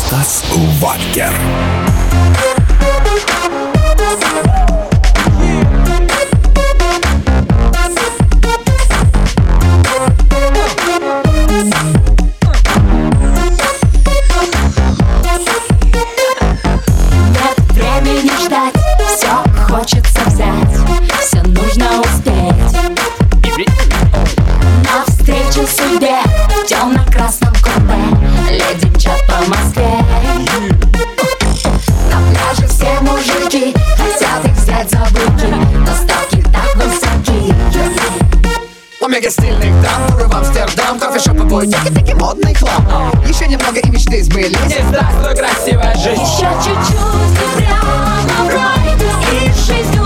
Стас Варкер. Нет времени ждать, все хочется взять, все нужно успеть. Навстречу судьбе в темно-красном купе летим по Москве. На пляже все мужики хотят их взять за руки, но ставки так высоки. Омега стильных дам, туры в Амстердам, кофешопы, бутики, таки модный хлам. Еще немного и мечты сбылись. Не здравствуй, красивая жизнь. Еще чуть-чуть и прямо в рай, и жизнь